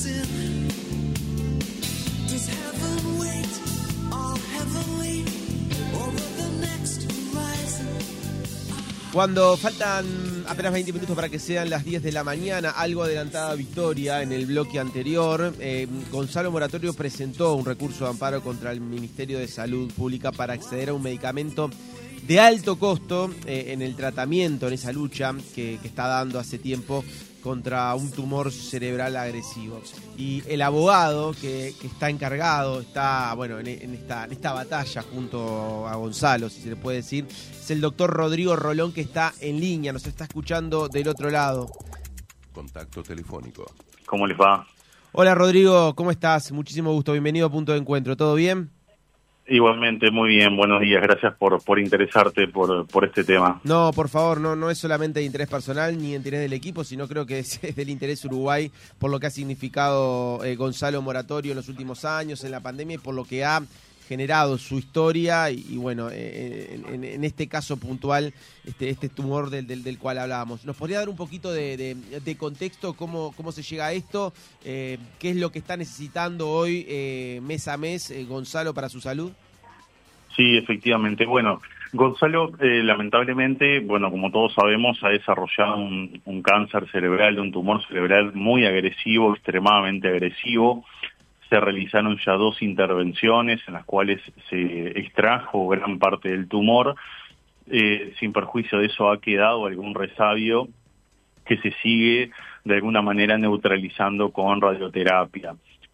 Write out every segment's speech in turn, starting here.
Cuando faltan apenas 20 minutos para que sean las 10 de la mañana, algo adelantada Victoria en el bloque anterior, Gonzalo Moratorio presentó un recurso de amparo contra el Ministerio de Salud Pública para acceder a un medicamento de alto costo en el tratamiento, en esa lucha que está dando hace tiempo contra un tumor cerebral agresivo. Y el abogado que está encargado, está bueno en esta batalla junto a Gonzalo, si se le puede decir, es el doctor Rodrigo Rolón, que está en línea, nos está escuchando del otro lado. Contacto telefónico. ¿Cómo les va? Hola Rodrigo, ¿cómo estás? Muchísimo gusto, bienvenido a Punto de Encuentro, ¿todo bien? Igualmente, muy bien, buenos días, gracias por interesarte por este tema. No, por favor, no es solamente de interés personal ni de interés del equipo, sino creo que es del interés Uruguay por lo que ha significado Gonzalo Moratorio en los últimos años, en la pandemia, y por lo que ha generado su historia y bueno, en este caso puntual, este tumor del cual hablábamos. ¿Nos podría dar un poquito de contexto cómo se llega a esto? ¿Qué es lo que está necesitando hoy mes a mes Gonzalo para su salud? Sí, efectivamente. Bueno, Gonzalo lamentablemente, bueno, como todos sabemos, ha desarrollado un cáncer cerebral, un tumor cerebral muy agresivo, extremadamente agresivo. Se realizaron ya 2 intervenciones en las cuales se extrajo gran parte del tumor. Sin perjuicio de eso ha quedado algún resabio que se sigue de alguna manera neutralizando con radioterapia.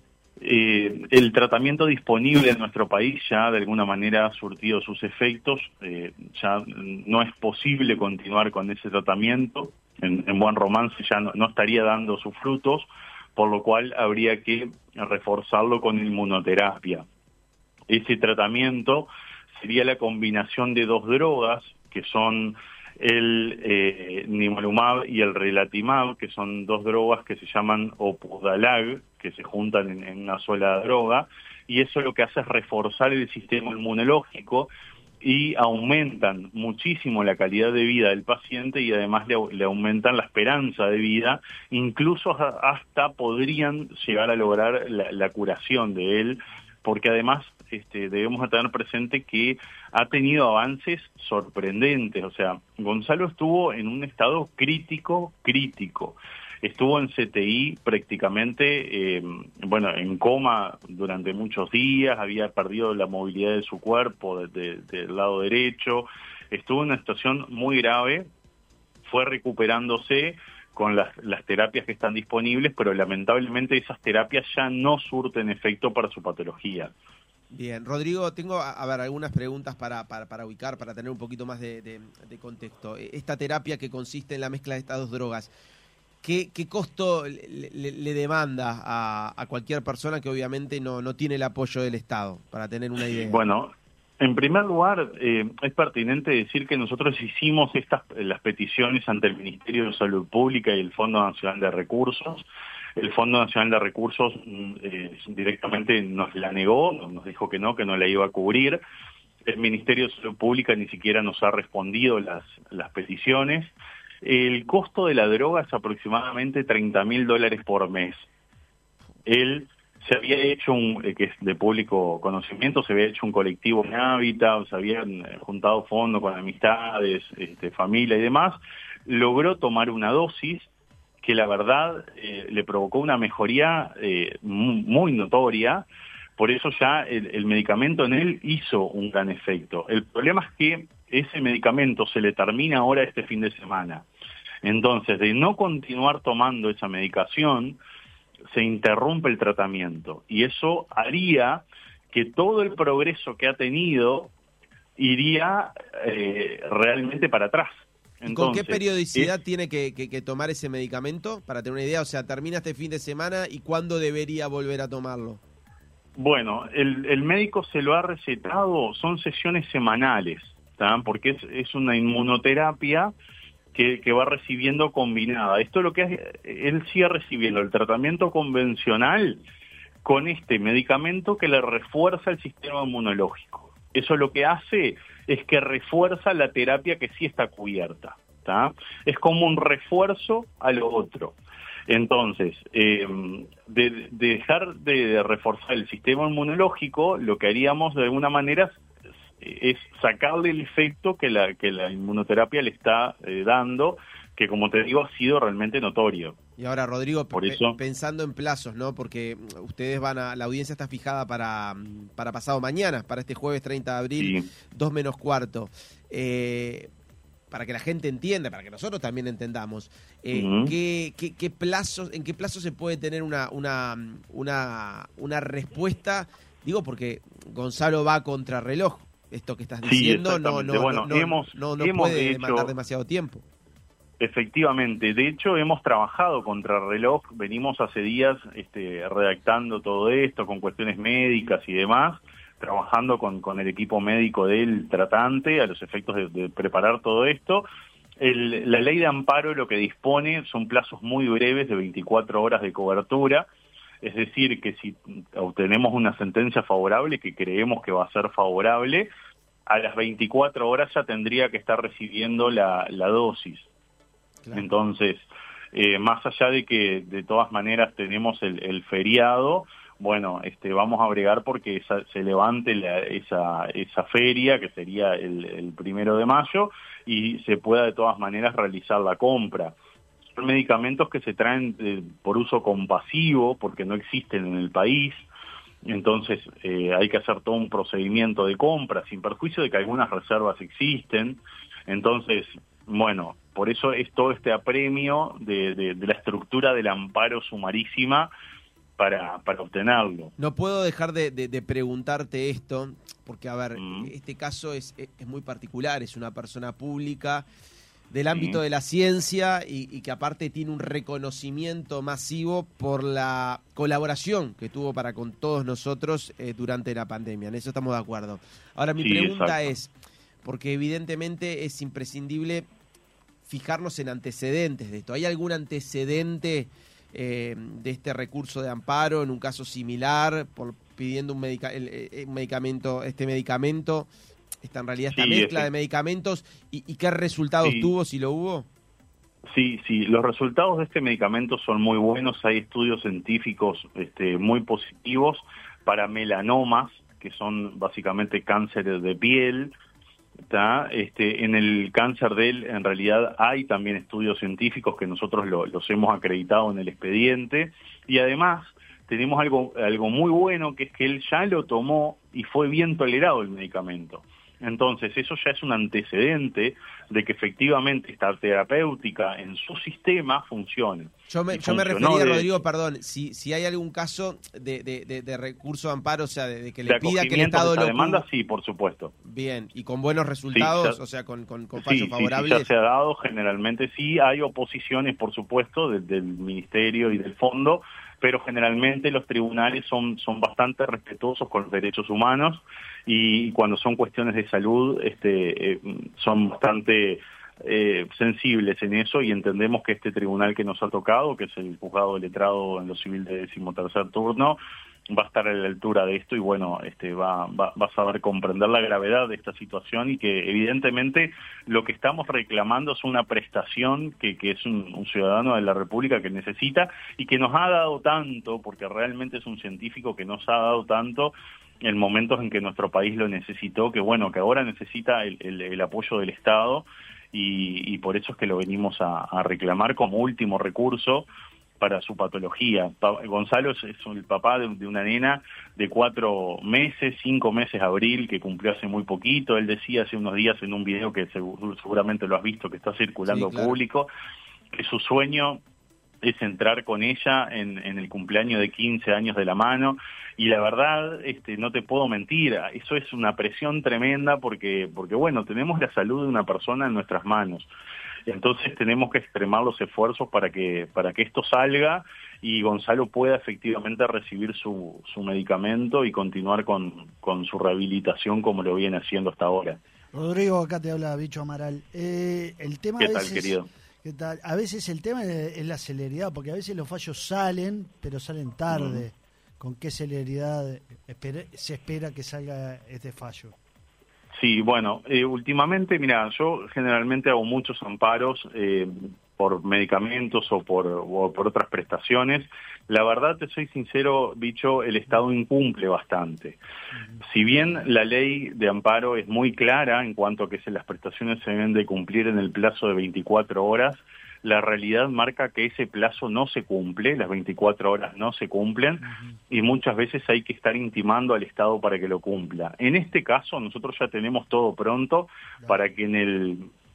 El tratamiento disponible en nuestro país ya de alguna manera ha surtido sus efectos. Ya no es posible continuar con ese tratamiento. En buen romance ya no estaría dando sus frutos, por lo cual habría que reforzarlo con inmunoterapia. Ese tratamiento sería la combinación de 2 drogas, que son el nivolumab y el relatimab, que son 2 drogas que se llaman Opdualag, que se juntan en una sola droga, y eso lo que hace es reforzar el sistema inmunológico y aumentan muchísimo la calidad de vida del paciente y además le aumentan la esperanza de vida, incluso hasta podrían llegar a lograr la curación de él, porque además debemos tener presente que ha tenido avances sorprendentes. O sea, Gonzalo estuvo en un estado crítico. Estuvo en CTI prácticamente, en coma durante muchos días, había perdido la movilidad de su cuerpo del lado derecho, estuvo en una situación muy grave, fue recuperándose con las terapias que están disponibles, pero lamentablemente esas terapias ya no surten efecto para su patología. Bien, Rodrigo, tengo algunas preguntas para ubicar, para tener un poquito más de contexto. Esta terapia que consiste en la mezcla de estas 2 drogas, ¿qué costo le demanda a cualquier persona que obviamente no tiene el apoyo del Estado, para tener una idea? Bueno, en primer lugar, es pertinente decir que nosotros hicimos las peticiones ante el Ministerio de Salud Pública y el Fondo Nacional de Recursos. El Fondo Nacional de Recursos directamente nos la negó, nos dijo que no la iba a cubrir. El Ministerio de Salud Pública ni siquiera nos ha respondido las peticiones. El costo de la droga es aproximadamente $30.000 por mes. Él se había hecho que es de público conocimiento, se había hecho un colectivo en Hábitat, se habían juntado fondos con amistades, familia y demás. Logró tomar una dosis que la verdad le provocó una mejoría muy notoria. Por eso ya el medicamento en él hizo un gran efecto. El problema es que ese medicamento se le termina ahora este fin de semana. Entonces, de no continuar tomando esa medicación, se interrumpe el tratamiento. Y eso haría que todo el progreso que ha tenido iría realmente para atrás. Entonces, ¿con qué periodicidad tiene que tomar ese medicamento? Para tener una idea, o sea, termina este fin de semana y ¿cuándo debería volver a tomarlo? Bueno, el médico se lo ha recetado, son sesiones semanales, ¿tá? Porque es una inmunoterapia que va recibiendo combinada. Esto es lo que él sigue recibiendo, el tratamiento convencional con este medicamento que le refuerza el sistema inmunológico. Eso lo que hace es que refuerza la terapia que sí está cubierta, ¿tá? Es como un refuerzo a lo otro. Entonces, de dejar de reforzar el sistema inmunológico, lo que haríamos de alguna manera es sacarle el efecto que la inmunoterapia le está dando, que como te digo ha sido realmente notorio. Y ahora, Rodrigo, Por eso, pensando en plazos, ¿no? Porque ustedes la audiencia está fijada para pasado mañana, para este jueves 30 de abril, sí. 2 menos cuarto. Para que la gente entienda, para que nosotros también entendamos, ¿qué plazos, en qué plazo se puede tener una respuesta? Digo, porque Gonzalo va a contrarreloj. Esto que estás diciendo no puede demandar demasiado tiempo. Efectivamente, de hecho hemos trabajado contra reloj, venimos hace días redactando todo esto con cuestiones médicas y demás, trabajando con el equipo médico del tratante a los efectos de preparar todo esto. La ley de amparo lo que dispone son plazos muy breves de 24 horas de cobertura, es decir, que si obtenemos una sentencia favorable, que creemos que va a ser favorable, a las 24 horas ya tendría que estar recibiendo la dosis. Claro. Entonces, más allá de que de todas maneras tenemos el feriado, bueno, vamos a bregar porque se levante esa feria, que sería el 1 de mayo, y se pueda de todas maneras realizar la compra. Son medicamentos que se traen por uso compasivo, porque no existen en el país, entonces hay que hacer todo un procedimiento de compra, sin perjuicio de que algunas reservas existen. Entonces, bueno, por eso es todo este apremio de la estructura del amparo sumarísima para obtenerlo. No puedo dejar de preguntarte esto, porque, a ver, este caso es muy particular, es una persona pública del ámbito de la ciencia y que aparte tiene un reconocimiento masivo por la colaboración que tuvo para con todos nosotros durante la pandemia. En eso estamos de acuerdo. Ahora, mi pregunta es, porque evidentemente es imprescindible fijarnos en antecedentes de esto. ¿Hay algún antecedente de este recurso de amparo en un caso similar, pidiendo un medicamento, esta en realidad esta mezcla de medicamentos, y qué resultados tuvo, si lo hubo? Sí, los resultados de este medicamento son muy buenos. Hay estudios científicos muy positivos para melanomas, que son básicamente cánceres de piel. En el cáncer en realidad hay también estudios científicos que nosotros los hemos acreditado en el expediente, y además tenemos algo muy bueno, que es que él ya lo tomó y fue bien tolerado el medicamento. Entonces eso ya es un antecedente de que efectivamente esta terapéutica en su sistema funcione. Yo me refería, Rodrigo, perdón, si hay algún caso de recurso de amparo, o sea, de que le pida que el Estado lo demanda, sí, por supuesto. Bien, y con buenos resultados, o sea, con fallos favorables. Sí, ya se ha dado, generalmente sí, hay oposiciones, por supuesto, del Ministerio y del Fondo, pero generalmente los tribunales son bastante respetuosos con los derechos humanos, y cuando son cuestiones de salud son bastante sensibles en eso, y entendemos que este tribunal que nos ha tocado, que es el juzgado de letrado en lo civil de 13º turno, va a estar a la altura de esto, y bueno, va a saber comprender la gravedad de esta situación, y que evidentemente lo que estamos reclamando es una prestación que es un ciudadano de la República que necesita, y que nos ha dado tanto, porque realmente es un científico que nos ha dado tanto en momentos en que nuestro país lo necesitó, que bueno, que ahora necesita el apoyo del Estado, y por eso es que lo venimos a reclamar como último recurso para su patología. Gonzalo es el papá de una nena de 4 meses, 5 meses abril, que cumplió hace muy poquito. Él decía hace unos días en un video que seguramente lo has visto, que está circulando público, que su sueño es entrar con ella en el cumpleaños de 15 años de la mano, y la verdad, no te puedo mentir, eso es una presión tremenda porque bueno, tenemos la salud de una persona en nuestras manos. Entonces tenemos que extremar los esfuerzos para que esto salga y Gonzalo pueda efectivamente recibir su medicamento y continuar con su rehabilitación como lo viene haciendo hasta ahora. Rodrigo, acá te habla Bicho Amaral. El tema ¿Qué tal, querido? ¿Qué tal? A veces el tema es la celeridad, porque a veces los fallos salen, pero salen tarde. ¿Con qué celeridad se espera que salga este fallo? Sí, bueno, últimamente, mira, yo generalmente hago muchos amparos por medicamentos o por otras prestaciones. La verdad, te soy sincero, Bicho, el Estado incumple bastante. Si bien la ley de amparo es muy clara en cuanto a que las prestaciones se deben de cumplir en el plazo de 24 horas, la realidad marca que ese plazo no se cumple, las 24 horas no se cumplen, y muchas veces hay que estar intimando al Estado para que lo cumpla. En este caso, nosotros ya tenemos todo pronto para que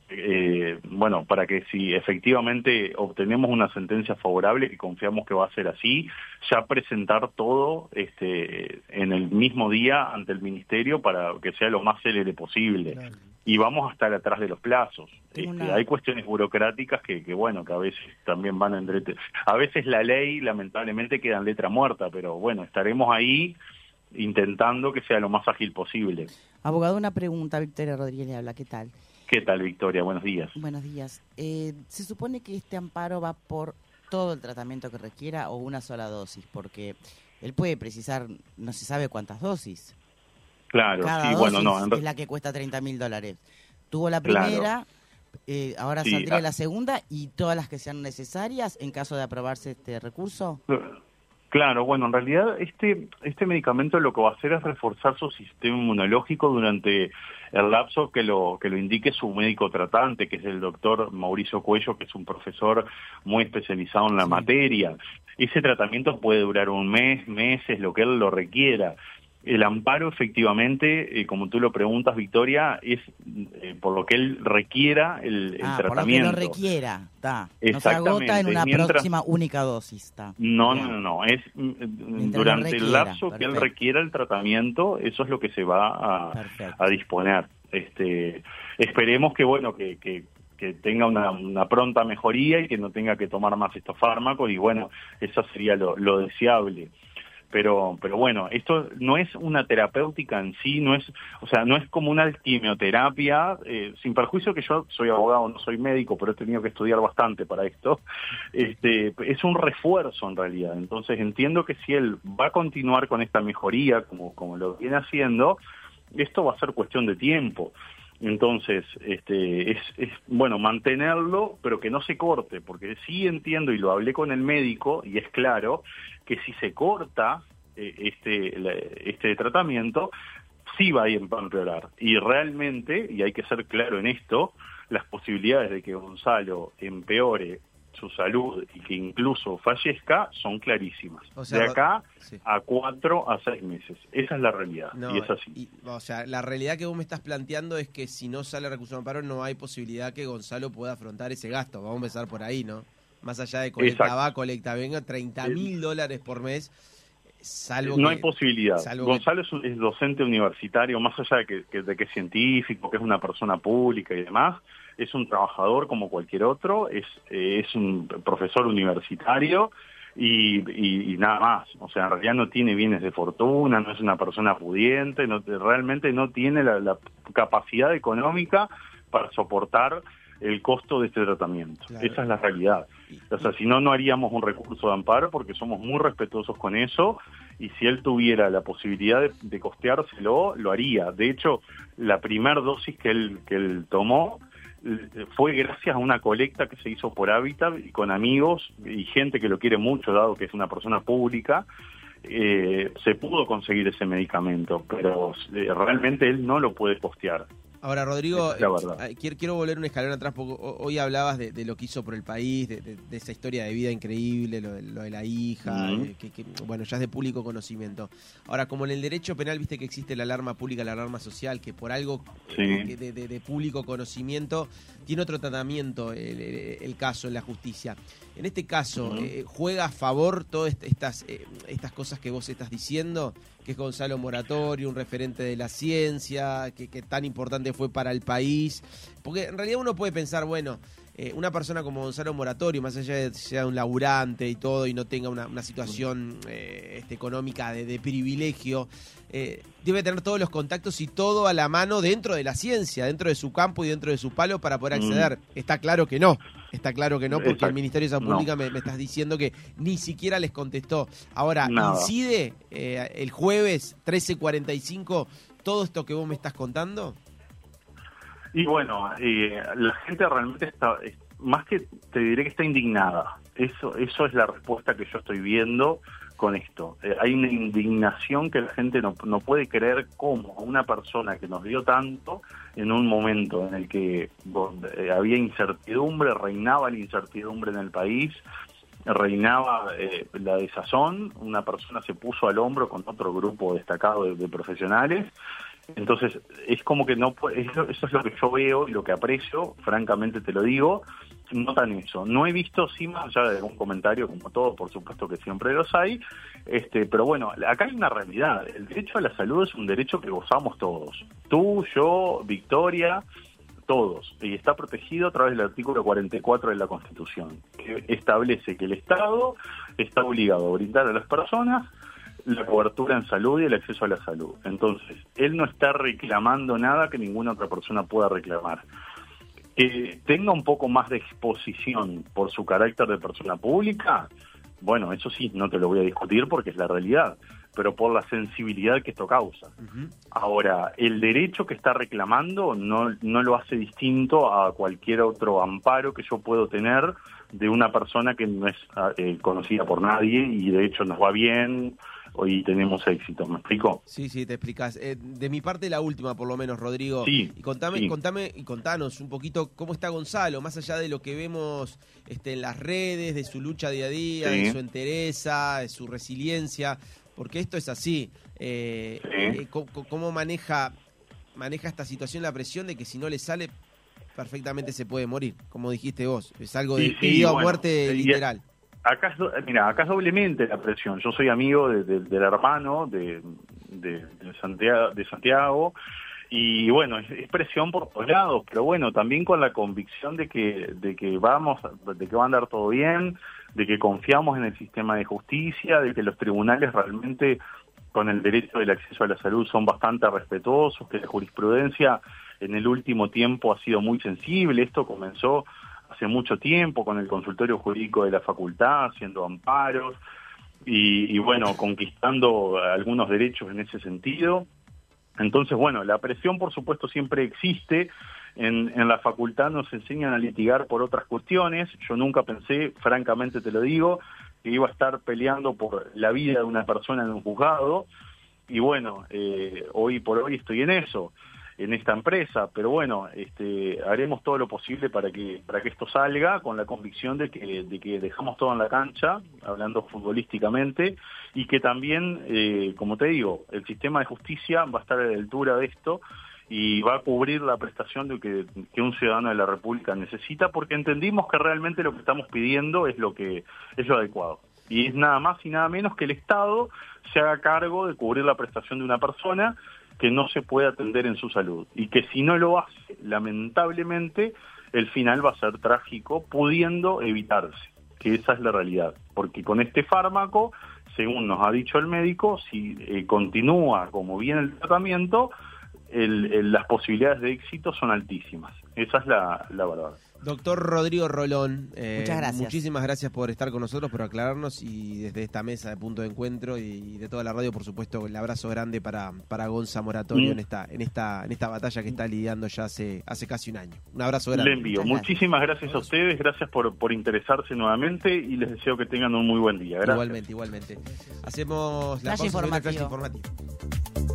para que si efectivamente obtenemos una sentencia favorable, que confiamos que va a ser así, ya presentar todo en el mismo día ante el Ministerio para que sea lo más célere posible. Claro. Y vamos a estar atrás de los plazos. Hay cuestiones burocráticas que a veces también van a veces la ley lamentablemente queda en letra muerta, pero bueno, estaremos ahí intentando que sea lo más ágil posible. Abogado, una pregunta, Victoria Rodríguez le habla, ¿qué tal? ¿Qué tal, Victoria? Buenos días. Buenos días. ¿Se supone que este amparo va por todo el tratamiento que requiera o una sola dosis? Porque él puede precisar, no se sabe cuántas dosis. Claro, cada sí, dosis es la que cuesta $30.000. Tuvo la primera, ahora sí, saldría la segunda y todas las que sean necesarias en caso de aprobarse este recurso. Claro, bueno, en realidad este medicamento lo que va a hacer es reforzar su sistema inmunológico durante el lapso que lo indique su médico tratante, que es el doctor Mauricio Cuello, que es un profesor muy especializado en la materia. Ese tratamiento puede durar un mes, meses, lo que él lo requiera. El amparo, efectivamente, como tú lo preguntas, Victoria, es por lo que él requiera el tratamiento. Por lo que lo requiera, está. No se agota en una próxima única dosis, está. No, es durante el lapso que él requiera el tratamiento, eso es lo que se va a disponer. Esperemos que tenga una pronta mejoría y que no tenga que tomar más estos fármacos, y bueno, eso sería lo deseable. Pero bueno, esto no es una terapéutica en sí, no es como una quimioterapia, sin perjuicio que yo soy abogado, no soy médico, pero he tenido que estudiar bastante para esto. Es un refuerzo en realidad. Entonces entiendo que si él va a continuar con esta mejoría como lo viene haciendo, esto va a ser cuestión de tiempo. Entonces, es bueno mantenerlo, pero que no se corte, porque sí entiendo, y lo hablé con el médico, y es claro, que si se corta este tratamiento, sí va a empeorar. Y realmente, y hay que ser claro en esto, las posibilidades de que Gonzalo empeore su salud y que incluso fallezca son clarísimas. O sea, de acá a 4 a 6 meses. Esa es la realidad, y es así. La realidad que vos me estás planteando es que si no sale recurso de amparo no hay posibilidad que Gonzalo pueda afrontar ese gasto. Vamos a empezar por ahí, ¿no? Más allá de colecta va, colecta venga, $30.000 por mes, salvo no hay posibilidad. Gonzalo es docente universitario, más allá de que es científico, que es una persona pública y demás, es un trabajador como cualquier otro, es un profesor universitario y nada más. O sea, en realidad no tiene bienes de fortuna, no es una persona pudiente, realmente no tiene la capacidad económica para soportar el costo de este tratamiento. Claro. Esa es la realidad. O sea, si no haríamos un recurso de amparo porque somos muy respetuosos con eso, y si él tuviera la posibilidad de costeárselo, lo haría. De hecho, la primera dosis que él tomó fue gracias a una colecta que se hizo por Hábitat y con amigos y gente que lo quiere mucho, dado que es una persona pública. Se pudo conseguir ese medicamento, pero realmente él no lo puede costear. Ahora, Rodrigo, quiero volver un escalón atrás, porque hoy hablabas de lo que hizo por el país, de esa historia de vida increíble, lo de la hija, que bueno, ya es de público conocimiento. Ahora, como en el derecho penal, viste que existe la alarma pública, la alarma social, que por algo de público conocimiento tiene otro tratamiento el caso en la justicia. En este caso, ¿juega a favor todas estas cosas que vos estás diciendo? Que es Gonzalo Moratorio, un referente de la ciencia, que tan importante fue para el país. Porque en realidad uno puede pensar, bueno, una persona como Gonzalo Moratorio, más allá de que sea un laburante y todo, y no tenga una situación económica de privilegio, debe tener todos los contactos y todo a la mano dentro de la ciencia, dentro de su campo y dentro de su palo para poder acceder. Está claro que no, porque el Ministerio de Salud Pública me estás diciendo que ni siquiera les contestó. Ahora, ¿incide el jueves 13:45 todo esto que vos me estás contando? Y bueno, la gente realmente más que te diré que está indignada. Eso es la respuesta que yo estoy viendo con esto. Hay una indignación que la gente no puede creer cómo una persona que nos dio tanto en un momento en el que había incertidumbre, reinaba la incertidumbre en el país, reinaba la desazón, una persona se puso al hombro con otro grupo destacado de profesionales. Entonces, es como que no puede, eso es lo que yo veo y lo que aprecio, francamente te lo digo, notan eso. No he visto, sí, más allá de algún comentario, como todo, por supuesto que siempre los hay, pero bueno, acá hay una realidad. El derecho a la salud es un derecho que gozamos todos. Tú, yo, Victoria, todos. Y está protegido a través del artículo 44 de la Constitución, que establece que el Estado está obligado a brindar a las personas la cobertura en salud y el acceso a la salud. Entonces, él no está reclamando nada que ninguna otra persona pueda reclamar. Que tenga un poco más de exposición por su carácter de persona pública, bueno, eso sí, no te lo voy a discutir porque es la realidad, pero por la sensibilidad que esto causa. Ahora, el derecho que está reclamando no lo hace distinto a cualquier otro amparo que yo puedo tener de una persona que no es conocida por nadie y de hecho nos va bien, hoy tenemos éxito. ¿Me explico? Sí, te explicás. De mi parte, la última, por lo menos, Rodrigo. Sí. Y contanos un poquito cómo está Gonzalo, más allá de lo que vemos en las redes, de su lucha día a día, de su entereza, de su resiliencia, porque esto es así. ¿Cómo maneja esta situación la presión de que si no le sale, perfectamente se puede morir? Como dijiste vos, es algo de vida o muerte literal. Acá es doblemente la presión. Yo soy amigo del hermano de Santiago, y bueno, es presión por todos lados, pero bueno, también con la convicción de que va a andar todo bien, de que confiamos en el sistema de justicia, de que los tribunales realmente con el derecho del acceso a la salud son bastante respetuosos, que la jurisprudencia en el último tiempo ha sido muy sensible. Esto comenzó hace mucho tiempo con el consultorio jurídico de la facultad, haciendo amparos y bueno, conquistando algunos derechos en ese sentido. Entonces, bueno, la presión por supuesto siempre existe. En la facultad nos enseñan a litigar por otras cuestiones. Yo nunca pensé, francamente te lo digo, que iba a estar peleando por la vida de una persona en un juzgado. Y bueno, hoy por hoy estoy en eso, en esta empresa, pero bueno, haremos todo lo posible para que esto salga, con la convicción de que dejamos todo en la cancha, hablando futbolísticamente, y que también, como te digo, el sistema de justicia va a estar a la altura de esto y va a cubrir la prestación de que un ciudadano de la República necesita, porque entendimos que realmente lo que estamos pidiendo es lo adecuado. Y es nada más y nada menos que el Estado se haga cargo de cubrir la prestación de una persona que no se puede atender en su salud, y que si no lo hace, lamentablemente, el final va a ser trágico, pudiendo evitarse, que esa es la realidad, porque con este fármaco, según nos ha dicho el médico, si continúa como viene el tratamiento, las posibilidades de éxito son altísimas. Esa es la verdad. Doctor Rodrigo Rolón, muchas gracias. Muchísimas gracias por estar con nosotros, por aclararnos, y desde esta mesa de Punto de Encuentro y de toda la radio, por supuesto, el abrazo grande para Gonza Moratorio en esta batalla que está lidiando ya hace casi un año. Un abrazo grande. Le envío. Muchísimas gracias a ustedes, gracias por interesarse nuevamente y les deseo que tengan un muy buen día. Gracias. Igualmente. Hacemos la pausa, Flash informativo.